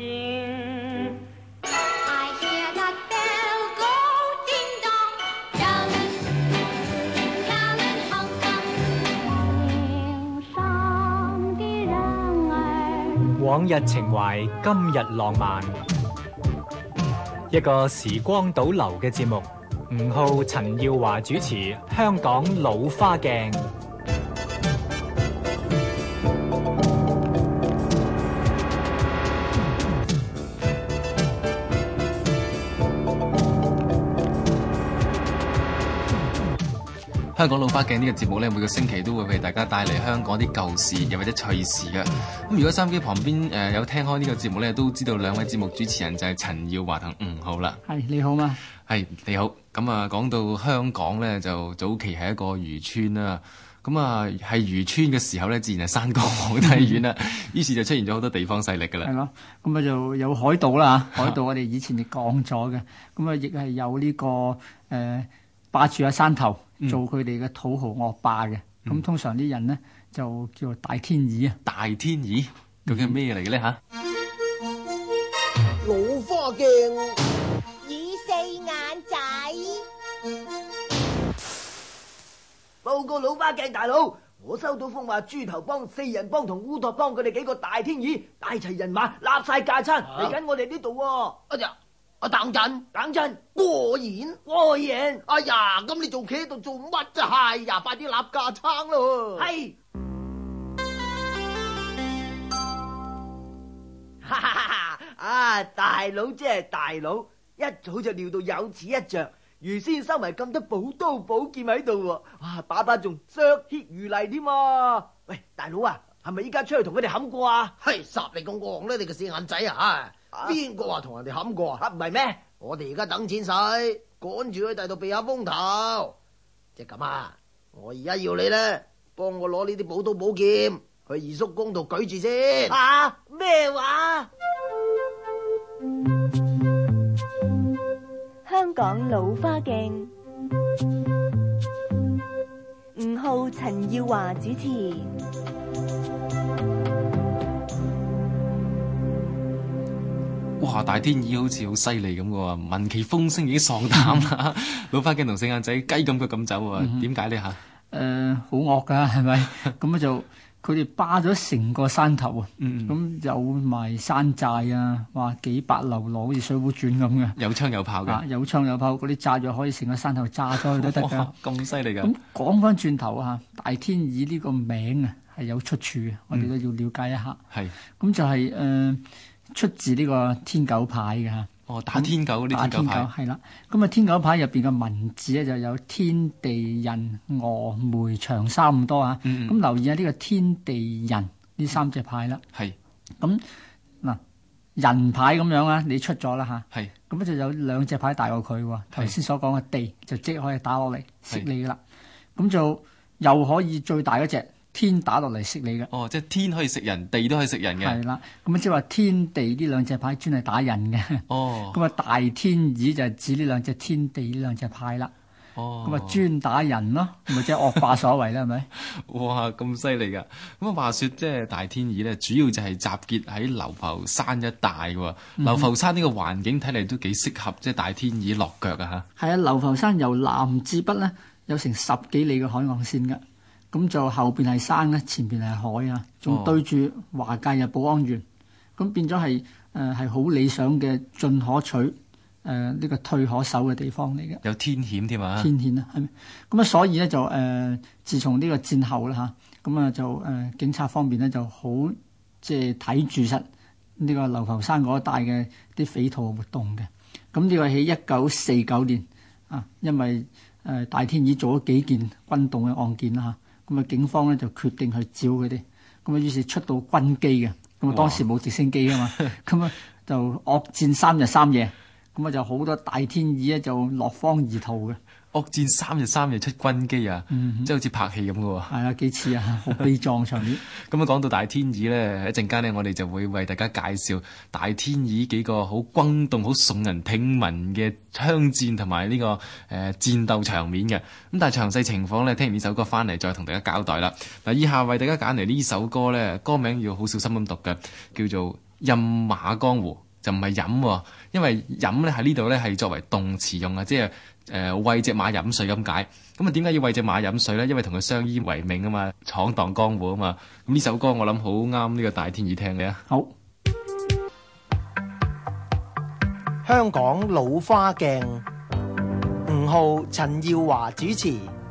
心。I hear that bell go ding dong, Yellen, Yellen Hong Kong。天上的人兒， 往日情懷，今日浪漫。一個時光倒流嘅節目，吳浩、陳耀華主持《香港老花鏡》。 香港老花鏡呢個節目咧，每個星期都會為大家帶嚟香港啲舊事又或者趣事嘅。咁如果收音機旁邊有聽開呢個節目咧，都知道兩位節目主持人就係陳耀華同吳浩啦。 係，你好嘛？ 係，你好。咁啊，講到香港咧，就早期係一個漁村啦。咁啊，係漁村嘅時候咧，自然係山高皇帝遠啦。於是就出現咗好多地方勢力㗎啦。 係咯，咁啊就有海盜啦嚇，海盜我哋以前亦講咗嘅。咁啊，亦係有呢個霸住喺山頭做佢哋嘅土豪惡霸嘅。咁通常啲人咧就叫做大天耳啊。 大天耳究竟係咩嚟嘅咧嚇？ 老花鏡， 以四眼仔， 報告老花鏡大佬，我收到風話豬頭幫、四人幫同烏托邦佢哋幾個大天耳帶齊人馬，立晒架撐嚟緊我哋呢度。 哎呀，等陣， 過言。 哎呀，咁你仲企喺度做乜啫？係呀，快啲立架撐咯。 係，哈哈哈！啊，大佬即係大佬，一早就料到有此一着，預先收埋咁多寶刀寶劍喺度，哇，把仲削血如泥添啊！喂，大佬啊，係咪依家出去同佢哋冚過啊？ 係霎你咁戇咧，你個四眼仔啊！邊個話同人哋冚過啊？ 唔係咩？ 我哋而家等錢使，趕住去第度避下風頭。即係咁啊！我而家要你咧，幫我攞呢啲寶刀寶劍去二叔公度舉住先。 啊，咩話？ 香港老花鏡，吳浩、陳耀華主持。 哇！大天耳好似好犀利咁嘅喎，聞其風聲已經喪膽啦。老花鏡同四眼仔雞咁腳咁走喎，點解呢嚇？ 好惡㗎，係咪？咁就佢哋霸咗成個山頭啊！咁有埋山寨啊，哇，幾百流羅好似《水滸傳》咁嘅， 有槍有炮嘅， 有槍有炮，嗰啲炸藥可以成個山頭炸咗去都得㗎。 咁犀利㗎！ 咁講翻轉頭啊，大天耳呢個名啊係有出處嘅，我哋都要了解一下。 係咁就係出自呢個天狗牌嘅嚇。 哦，打天狗嗰啲天狗牌係啦。咁啊，天狗牌入邊嘅文字咧就有天地人峨眉長沙咁多嚇。咁留意下呢個天地人呢三隻牌啦。 係。 咁嗱，人牌咁樣啊，你出咗啦嚇。 係。 咁就有兩隻牌大過佢喎。頭先所講嘅地就即可以打落嚟食你噶啦。咁就又可以最大嗰隻。天打落嚟食你嘅。 哦，即係天可以食人，地都可以食人嘅。 係啦，咁即係話天地呢兩隻牌專係打人嘅。 哦。咁啊，大天耳就係指呢兩隻天地呢兩隻牌啦。 哦。 咁啊，專打人咯，咪即係惡霸所為啦，係咪？ 哇，咁犀利㗎！咁啊，話說即係大天耳咧，主要就係集結喺流浮山一帶喎。流浮山呢個環境睇嚟都幾適合即係大天耳落腳啊嚇。 係啊，流浮山由南至北咧有成10幾里嘅海岸線㗎。咁就後邊係山咧，前邊係海啊，仲對住華界嘅寶安園，咁變咗係好理想嘅進可取呢個退可守嘅地方嚟嘅。 有天險添啊！ 天險啊，係咪？咁啊，所以咧就自從呢個戰後啦嚇，咁啊就警察方面咧就好即係睇住實呢個流浮山嗰一帶嘅啲匪徒活動嘅。咁呢個喺1949年啊，因為大天耳做咗幾件轟動嘅案件啦嚇。咁啊，警方咧就決定去找佢哋，咁啊，於是出到軍機嘅，咁啊，當時冇直升機噶嘛，咁啊就惡戰3日3夜，咁啊就好多大天耳咧就落荒而逃嘅。 惡戰3日3夜出軍機啊，即係好似拍戲咁嘅喎。 係啊，幾似啊，好悲壯場面。 咁啊，講到大天耳咧，一陣間咧，我哋就會為大家介紹大天耳幾個好轟動、好聳人聽聞嘅槍戰同埋呢個戰鬥場面嘅。咁但係詳細情況咧，聽完呢首歌翻嚟再同大家交代啦。嗱，以下為大家揀嚟呢首歌咧，歌名要好小心咁讀嘅，叫做飲馬江湖，就唔係飲喎，因為飲咧喺呢度咧係作為動詞用啊，即係餵只馬飲水咁解。咁啊點解要餵只馬飲水咧？因為同佢相依為命啊嘛，闖蕩江湖啊嘛。咁呢首歌我諗好啱呢個大天二聽嘅啊。 好， 香港老花鏡，吳浩、陳耀華主持。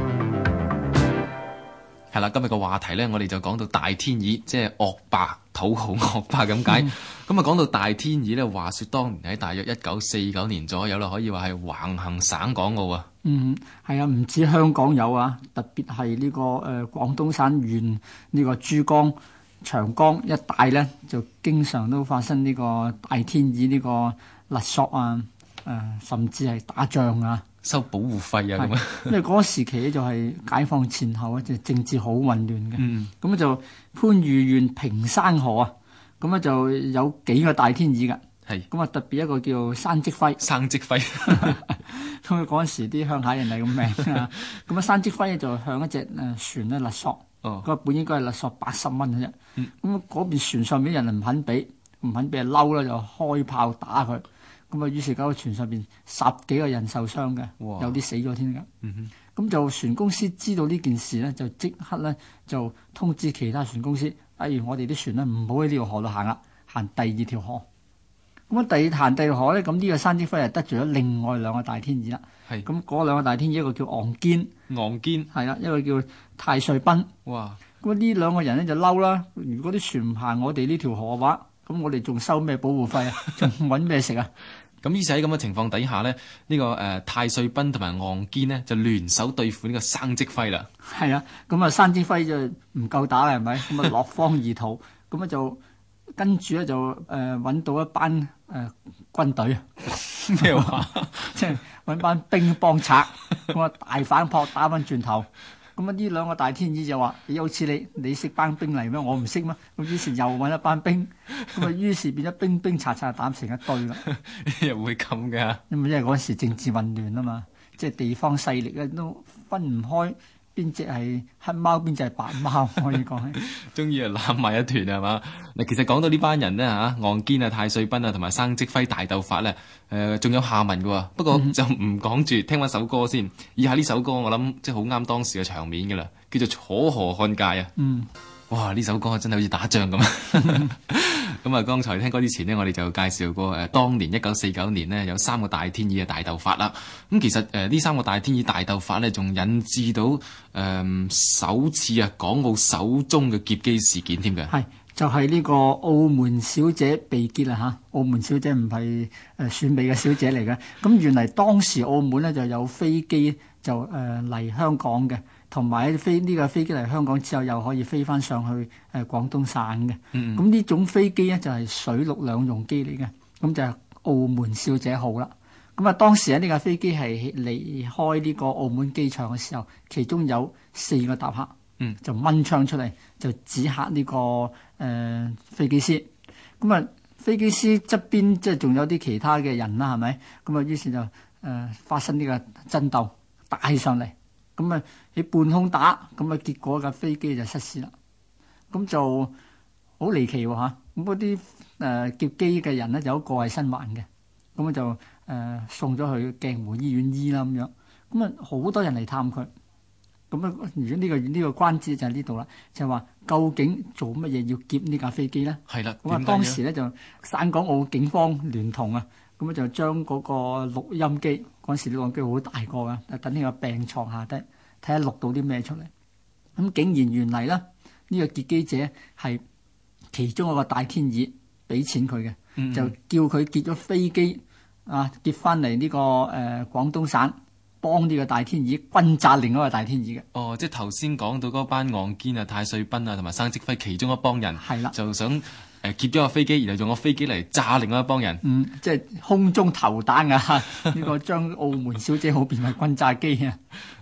係啦，今日個話題咧，我哋就講到大天二，即係惡霸、土豪惡霸咁解。咁啊講到大天二咧，話說當年喺大約1949年左右啦，可以話係橫行省港澳啊。 係啊，唔止香港有啊，特別係呢個廣東省沿呢個珠江、長江一帶咧，就經常都發生呢個大天二呢個勒索啊，甚至係打仗啊。 收保護費啊咁啊， 因為嗰個時期咧就係解放前後啊，就政治好混亂嘅。咁就番禺縣平山河啊，咁咧就有幾個大天二㗎。 係咁啊，特別一個叫山積輝。 生積輝， 咁嗰陣時啲鄉下人係咁名啊。咁啊，山積輝咧就向一隻船咧勒索。嗰本應該係勒索80蚊嘅啫。咁嗰邊船上邊人唔肯俾，就嬲啦，就開炮打佢。咁啊，於是嗰個船上邊10幾個人受傷嘅，有啲死咗添㗎。咁就船公司知道呢件事咧，就即刻咧就通知其他船公司，我哋啲船咧唔好喺呢條河度行啦，行第二條河。咁啊，行第二條河咧，咁呢個山積輝係得罪咗另外兩個大天二啦。 係咁嗰兩個大天二，一個叫昂堅，係啦，一個叫太歲賓。 哇！ 咁呢兩個人咧就嬲啦，如果啲船唔行我哋呢條河嘅話，咁我哋仲收咩保護費啊？仲揾咩食啊？ 咁於是喺咁嘅情況底下咧，呢個太歲賓同埋昂堅呢，就聯手對付呢個山積輝啦。 係啊，咁啊山積輝就唔夠打啦，係咪？咁啊落荒而逃，咁啊就跟住咧就揾到一班軍隊啊。 咩話？ 即係揾班兵幫賊，咁啊大反撲打翻轉頭。咁啊呢兩個大天二就話：好似你識班兵嚟咩？我唔識咩？咁於是又揾一班兵，咁啊於是變咗兵賊賊打成一堆啦。 又會咁㗎？ 因為嗰時政治混亂啊嘛，即係地方勢力咧都分唔開邊隻係黑貓，邊隻係白貓，可以講係。 終於攬埋一團係嘛？嗱，其實講到呢班人咧嚇，昂堅啊、太歲賓啊同埋山積輝大鬥法咧，仲有下文嘅喎。不過就唔講住，聽翻首歌先。以下呢首歌我諗即係好啱當時嘅場面嘅啦，叫做《楚河漢界》啊。哇！呢首歌真係好似打仗咁。咁啊，剛才聽歌之前呢，我哋就介紹過當年1949年呢，有3個大天二嘅大鬥法啦。咁其實呢3個大天二大鬥法呢，仲引致到首次港澳首宗嘅劫機事件添嘅。係就係呢個澳門小姐被劫啦嚇！澳門小姐唔係選美嘅小姐嚟嘅。咁原嚟當時澳門呢就有飛機就嚟香港嘅。同埋呢個飛機嚟香港之後，又可以飛翻上去廣東省嘅。咁呢種飛機咧就係水陸兩用機嚟嘅，咁就係澳門小姐號啦。咁啊，當時咧呢架飛機係離開呢個澳門機場嘅時候，其中有4個搭客，就掹槍出嚟，就指嚇呢個飛機師。咁啊，飛機師側邊即係仲有啲其他嘅人啦，係咪？咁啊，於是就發生呢個爭鬥，打起上嚟。咁啊喺半空打，咁啊結果架飛機就失事啦。咁就好離奇喎嚇。咁嗰啲劫機嘅人咧，有一個係生還嘅，咁啊就送咗去鏡湖醫院醫啦咁樣。咁啊好多人嚟探佢。咁啊，如果呢個關節就喺呢度啦，就係話究竟做乜嘢要劫呢架飛機咧？係啦。咁啊當時咧就省港澳警方聯同啊，咁啊就將嗰個錄音機。嗰時呢個機好大個㗎，等呢個病床下低睇下錄到啲咩出嚟。咁竟然原嚟咧，呢個劫機者係其中一個大天二俾錢佢嘅，就叫佢劫咗飛機劫翻嚟呢個廣東省，幫呢個大天二轟炸另一個大天二嘅。哦，即係頭先講到嗰班昂堅啊、太歲賓啊同埋山積輝其中一幫人，係啦，就想劫咗個飛機，然後用個飛機嚟炸另外一幫人。即係空中投彈啊！呢個將澳門小姐號變為轟炸機啊！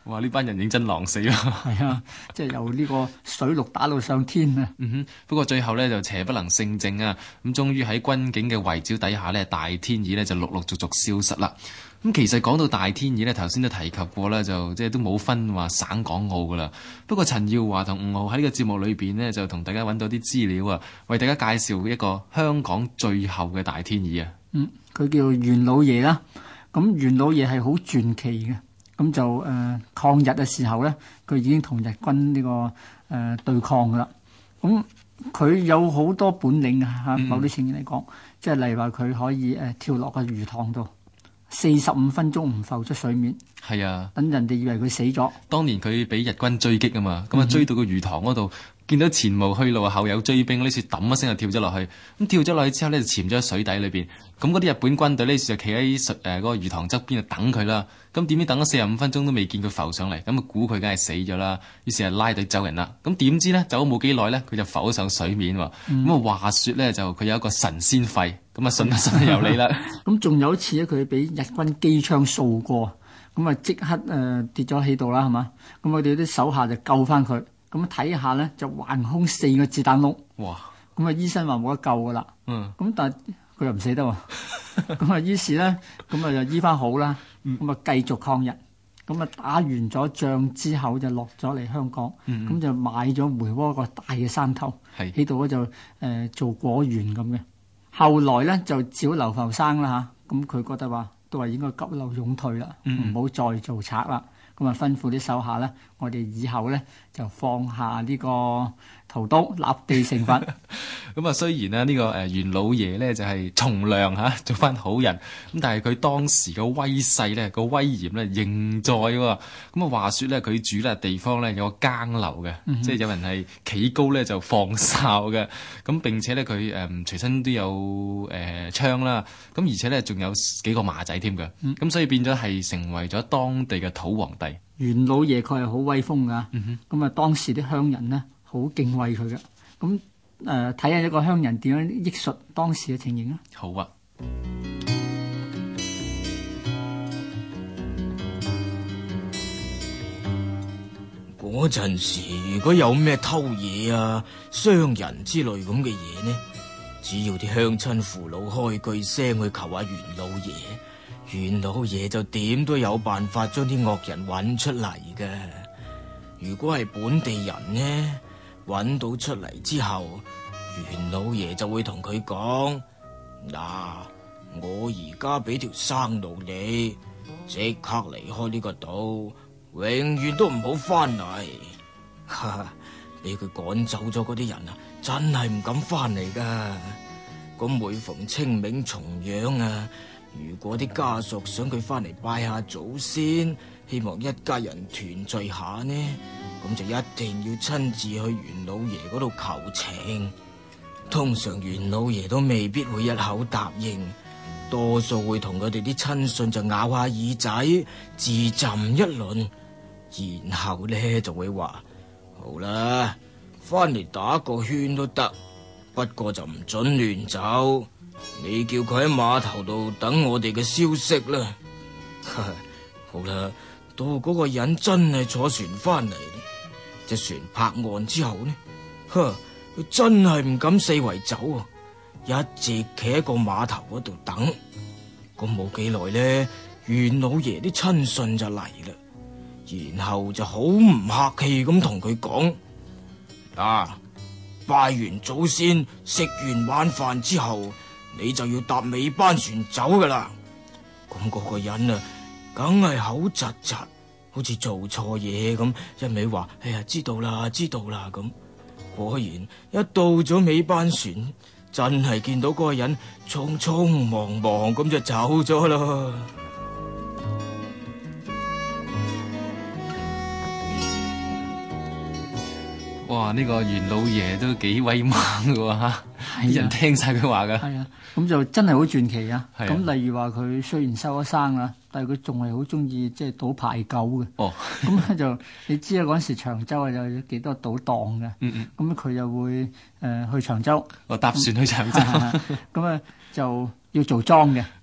哇！呢班人認真狼死咯。 係啊，即係由呢個水陸打到上天啊！ 不過最後呢，就邪不能勝正啊！咁終於喺軍警嘅圍剿底下呢，大天耳呢就陸陸續續消失啦。咁其實講到大天耳呢，頭先都提及過啦，就即係都冇分話省港澳噶啦。不過陳耀華同吳浩喺呢個節目裏邊呢，就同大家揾到啲資料啊，為大家介紹一個香港最後嘅大天耳啊。 佢叫袁老爺啦。咁袁老爺係好傳奇嘅。咁就抗日嘅時候咧，佢已經同日軍呢個對抗噶啦。咁佢有好多本領啊！某啲情形嚟講，即係例如話佢可以跳落個魚塘度45分鐘唔浮出水面。 係啊， 等人哋以為佢死咗。當年佢俾日軍追擊啊嘛，咁啊追到個魚塘嗰度，見到前無去路後有追兵，呢次揼一聲就跳咗落去。咁跳咗落去之後呢，就潛咗喺水底裏邊。咁嗰啲日本軍隊呢次就企喺嗰個魚塘側邊就等佢啦。咁點知等咗45分鐘都未見佢浮上嚟，咁啊估佢梗係死咗啦。於是就拉隊走人啦。咁點知呢，走咗冇幾耐呢，佢就浮咗上水面喎。咁話説呢，就佢有一個神仙肺，咁啊信由你啦。咁仲有一次咧，佢俾日軍機槍掃過，咁啊即刻跌咗喺度啦，係嘛？咁我哋啲手下就救翻佢。咁睇下咧，就橫空4個子彈窿。哇！咁啊，醫生話冇得救噶啦。咁但係佢又唔死得喎。咁啊，於是咧，咁啊就醫翻好啦。咁啊，繼續抗日。咁啊，打完咗仗之後就落咗嚟香港。咁就買咗梅窩個大嘅山頭，喺度咧就做果園咁嘅。後來咧就找劉浮生啦嚇。咁佢覺得話都話應該急流勇退啦，唔好再做賊啦。咁啊，吩咐啲手下咧，我哋以後咧就放下呢個屠刀，立地成佛。咁啊，雖然咧呢個袁老爺咧就係從良嚇，做翻好人，咁但係佢當時嘅威勢咧，個威嚴咧仍在喎。咁啊，話説咧佢住咧地方咧有個更樓嘅，即係有人係企高咧就放哨嘅。咁並且咧佢隨身都有槍啦，咁而且咧仲有幾個馬仔添嘅。咁所以變咗係成為咗當地嘅土皇帝。袁老爺佢係好威風噶，咁啊當時啲鄉人呢，好敬畏佢嘅。咁睇下一個鄉人點樣憶述當時嘅情形啊。好啊。 嗰陣時如果有咩偷嘢啊、傷人之類咁嘅嘢呢，只要啲鄉親父老開句聲去求下袁老爺，袁老爺就點都有辦法將啲惡人揾出嚟嘅。如果係本地人呢，揾到出嚟之後，袁老爺就會同佢講：嗱，我而家俾條生路你，即刻離開呢個島，永遠都唔好翻嚟。俾佢趕走咗嗰啲人啊，真係唔敢翻嚟噶。咁每逢清明重陽啊，如果啲家屬想佢翻嚟拜下祖先，希望一家人團聚下呢，咁就一定要親自去袁老爺嗰度求情。通常袁老爺都未必會一口答應，多數會同佢哋啲親信就咬下耳仔，自斟一輪，然後呢就會話：好啦，翻嚟打個圈都得，不過就唔准亂走。你叫佢喺碼頭度等我哋嘅消息啦。好啦，到嗰個人真係坐船翻嚟，隻船泊岸之後呢，佢真係唔敢四圍走啊，一直企喺個碼頭嗰度等。咁冇幾耐呢，袁老爺啲親信就嚟啦，然後就好唔客氣咁同佢講：拜完祖先，食完晚飯之後，你就要搭尾班船走噶啦。咁嗰個人啊，梗係口窒窒，好似做錯嘢咁，一味話：哎呀，知道啦，知道啦咁。果然一到咗尾班船，真係見到嗰個人匆匆忙忙咁就走咗啦。 哇！呢個袁老爺都幾威猛㗎喎嚇，啲人聽晒佢話㗎。係啊，咁就真係好傳奇啊！咁例如話佢雖然收咗生啦，但係佢仲係好中意即係賭牌九嘅。哦，咁咧就你知啊，嗰陣時長洲啊有幾多賭檔嘅。咁佢又會去長洲。搭船去長洲。咁啊就要做莊嘅。嚇。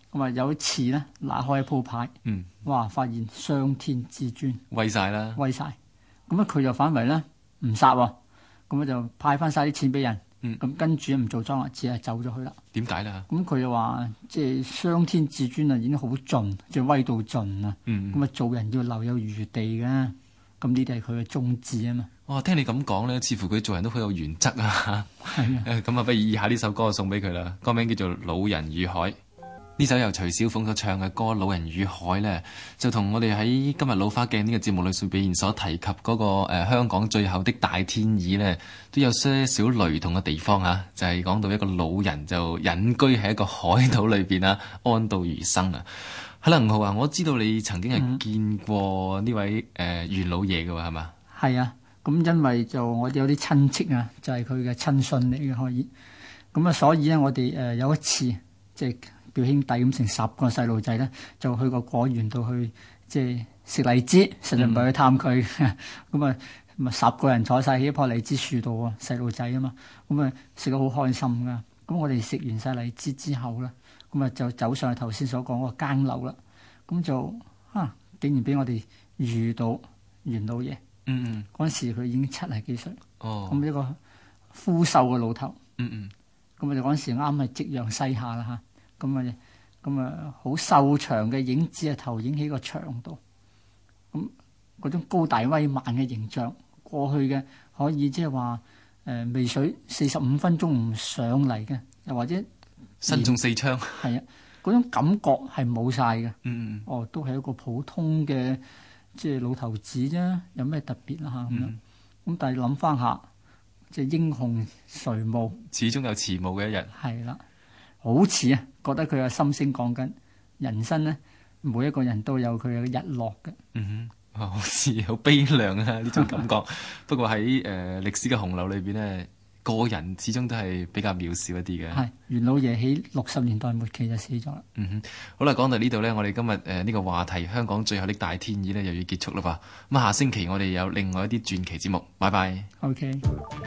咁啊有一次咧，拿開一鋪牌，哇！發現雙天至尊威晒啦， 威晒。咁啊佢就反為咧唔殺喎，咁啊就派翻晒啲錢俾人。咁跟住唔做莊啦，只係走咗去啦。 點解咧？ 咁佢又話即係雙天至尊啊，已經好盡，即係威到盡啊。咁啊做人要留有餘地嘅，咁呢啲係佢嘅宗旨啊嘛。 哇！聽你咁講咧，似乎佢做人都好有原則啊。 係啊。 咁啊，不如以下呢首歌送俾佢啦。歌名叫做《老人與海》。呢首由徐小鳳所唱嘅歌《老人與海》咧，就同我哋喺今日老花鏡呢個節目裏邊所提及嗰個香港最後的大天意咧，都有些少雷同嘅地方啊！就係講到一個老人就隱居喺一個海島裏邊啊，安度餘生啊。係啦，吳浩啊，我知道你曾經係見過呢位袁老爺嘅喎，係嘛？ 係啊，咁因為就我哋有啲親戚啊，就係佢嘅親信嚟嘅可以。咁啊，所以咧我哋有一次即係表兄弟咁成10個細路仔咧，就去個果園度去即係食荔枝，實在唔係去探佢。咁啊，10個人坐晒喺一棵荔枝樹度啊，細路仔啊嘛，咁啊食得好開心噶。咁我哋食完晒荔枝之後咧，咁啊就走上去頭先所講嗰個更樓啦。咁就竟然俾我哋遇到袁老爺。嗰陣時佢已經70幾歲。咁一個枯瘦嘅老頭。咁我哋嗰陣時啱係夕陽西下啦嚇。咁啊，好瘦長嘅影子啊，投影喺個牆度。咁嗰種高大威猛嘅形象，過去嘅可以即係話未水45分鐘唔上嚟嘅，又或者身中4槍。 係啊，嗰種感覺係冇晒嘅。都係一個普通嘅即係老頭子啫，有咩特別啦嚇咁樣。咁但係諗翻下，即係英雄垂暮， 始終有遲暮嘅一日。 係啦。好似啊，覺得佢嘅心聲講緊人生咧，每一個人都有佢嘅日落嘅。 好似好悲涼啊呢種感覺。不過喺歷史嘅洪流裏邊呢，個人始終都係比較渺小一啲嘅。係袁老爺喺60年代末期就死咗啦。 好啦，講到呢度呢，我哋今日呢個話題香港最後的大天意呢，又要結束啦噃。咁下星期我哋有另外一啲傳奇節目，拜拜。 OK。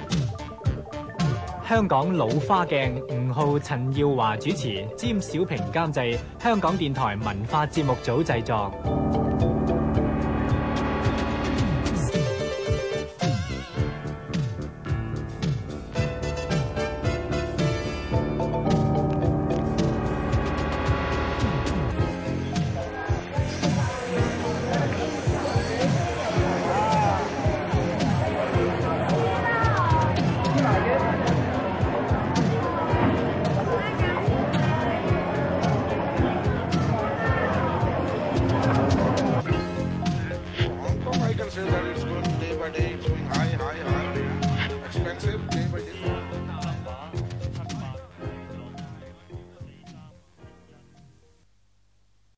香港老花鏡，吳浩、陳耀華主持，詹小平監製，香港電台文化節目組製作。